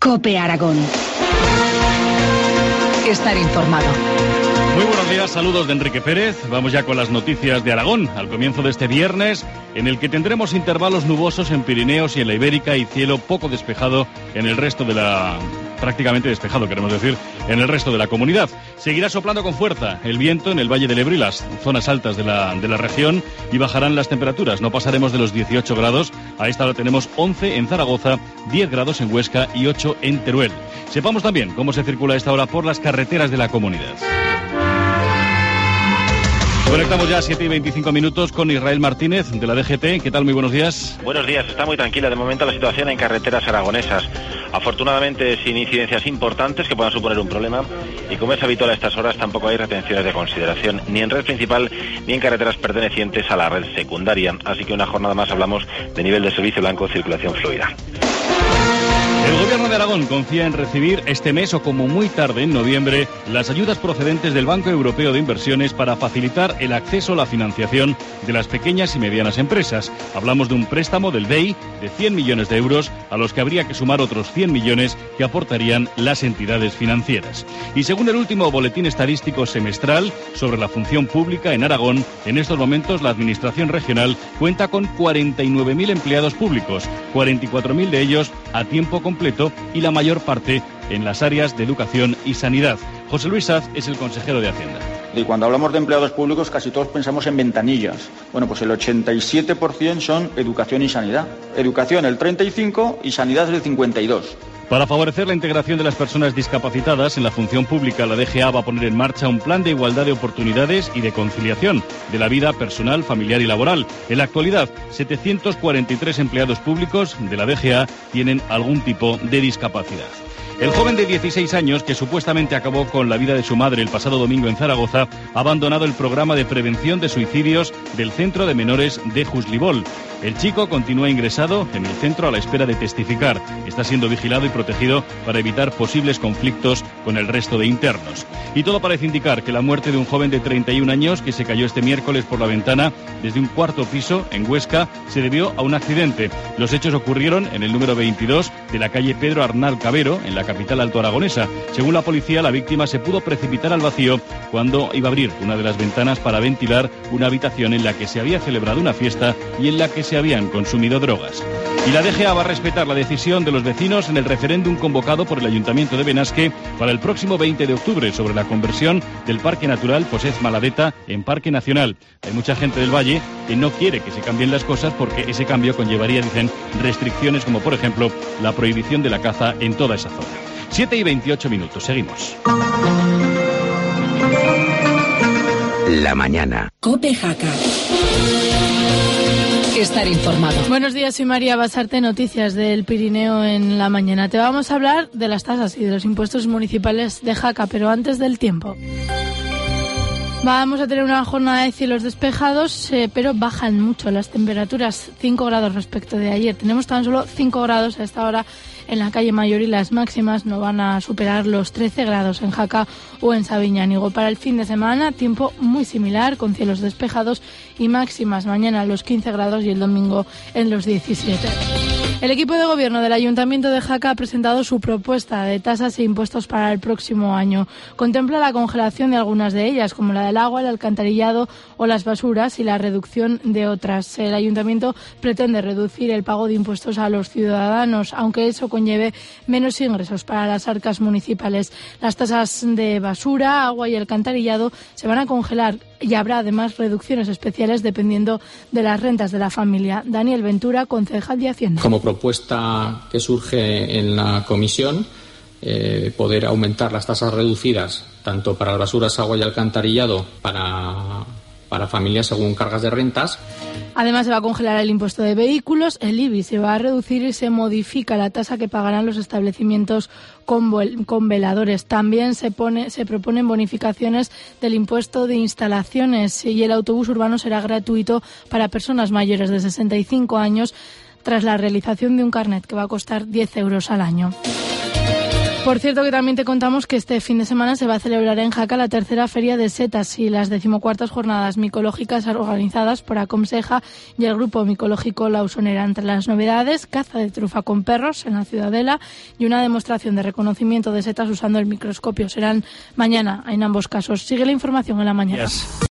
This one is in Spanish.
COPE Aragón. Estar informado. Muy buenos días, saludos de Enrique Pérez. Vamos ya con las noticias de Aragón, al comienzo de este viernes, en el que tendremos intervalos nubosos en Pirineos y en la Ibérica y cielo poco despejado en el resto de la... prácticamente despejado, queremos decir, en el resto de la comunidad. Seguirá soplando con fuerza el viento en el Valle del Ebro y las zonas altas de la región y bajarán las temperaturas. No pasaremos de los 18 grados. A esta hora tenemos 11 en Zaragoza, 10 grados en Huesca y 8 en Teruel. Sepamos también cómo se circula a esta hora por las carreteras de la comunidad. Conectamos ya a 7:25 con Israel Martínez de la DGT. ¿Qué tal? Muy buenos días. Buenos días. Está muy tranquila de momento la situación en carreteras aragonesas. Afortunadamente sin incidencias importantes que puedan suponer un problema y como es habitual a estas horas tampoco hay retenciones de consideración ni en red principal ni en carreteras pertenecientes a la red secundaria. Así que una jornada más hablamos de nivel de servicio blanco, circulación fluida. El Gobierno de Aragón confía en recibir este mes o como muy tarde, en noviembre, las ayudas procedentes del Banco Europeo de Inversiones para facilitar el acceso a la financiación de las pequeñas y medianas empresas. Hablamos de un préstamo del BEI de 100 millones de euros, a los que habría que sumar otros 100 millones que aportarían las entidades financieras. Y según el último boletín estadístico semestral sobre la función pública en Aragón, en estos momentos la Administración regional cuenta con 49.000 empleados públicos, 44.000 de ellos a tiempo completo y la mayor parte en las áreas de educación y sanidad. José Luis Saz es el consejero de Hacienda. Y cuando hablamos de empleados públicos casi todos pensamos en ventanillas. Bueno, pues el 87% son educación y sanidad. Educación el 35% y sanidad el 52%. Para favorecer la integración de las personas discapacitadas en la función pública, la DGA va a poner en marcha un plan de igualdad de oportunidades y de conciliación de la vida personal, familiar y laboral. En la actualidad, 743 empleados públicos de la DGA tienen algún tipo de discapacidad. El joven de 16 años, que supuestamente acabó con la vida de su madre el pasado domingo en Zaragoza, ha abandonado el programa de prevención de suicidios del Centro de Menores de Juslibol. El chico continúa ingresado en el centro a la espera de testificar. Está siendo vigilado y protegido para evitar posibles conflictos con el resto de internos. Y todo parece indicar que la muerte de un joven de 31 años que se cayó este miércoles por la ventana desde un cuarto piso en Huesca se debió a un accidente. Los hechos ocurrieron en el número 22 de la calle Pedro Arnal Cabero, en la capital altoaragonesa. Según la policía, la víctima se pudo precipitar al vacío cuando iba a abrir una de las ventanas para ventilar una habitación en la que se había celebrado una fiesta y en la que se habían consumido drogas. Y la DGA va a respetar la decisión de los vecinos en el referéndum convocado por el Ayuntamiento de Benasque para el próximo 20 de octubre sobre la conversión del Parque Natural Posez Maladeta en Parque Nacional. Hay mucha gente del Valle que no quiere que se cambien las cosas porque ese cambio conllevaría, dicen, restricciones como por ejemplo la prohibición de la caza en toda esa zona. 7:28, seguimos. La mañana. COPE Jaca. Estar informado. Buenos días, soy María Basarte, noticias del Pirineo en la mañana. Te vamos a hablar de las tasas y de los impuestos municipales de Jaca, pero antes del tiempo. Vamos a tener una jornada de cielos despejados, pero bajan mucho las temperaturas, 5 grados respecto de ayer. Tenemos tan solo 5 grados a esta hora en la calle Mayor y las máximas no van a superar los 13 grados en Jaca o en Sabiñánigo. Para el fin de semana, tiempo muy similar, con cielos despejados y máximas mañana a los 15 grados y el domingo en los 17. El equipo de gobierno del Ayuntamiento de Jaca ha presentado su propuesta de tasas e impuestos para el próximo año. Contempla la congelación de algunas de ellas, como la del agua, el alcantarillado o las basuras, y la reducción de otras. El Ayuntamiento pretende reducir el pago de impuestos a los ciudadanos, aunque eso conlleve menos ingresos para las arcas municipales. Las tasas de basura, agua y alcantarillado se van a congelar y habrá además reducciones especiales dependiendo de las rentas de la familia. Daniel Ventura, concejal de Hacienda. Como propuesta que surge en la comisión, poder aumentar las tasas reducidas tanto para las basuras, agua y alcantarillado para familias según cargas de rentas. Además, se va a congelar el impuesto de vehículos, el IBI se va a reducir y se modifica la tasa que pagarán los establecimientos con veladores. También se proponen bonificaciones del impuesto de instalaciones y el autobús urbano será gratuito para personas mayores de 65 años tras la realización de un carnet que va a costar 10 euros al año. Por cierto, que también te contamos que este fin de semana se va a celebrar en Jaca la tercera Feria de Setas y las 14ª Jornadas Micológicas organizadas por Acomseja y el Grupo Micológico La Usonera. Entre las novedades, caza de trufa con perros en la Ciudadela y una demostración de reconocimiento de setas usando el microscopio. Serán mañana en ambos casos. Sigue la información en La Mañana. Yes.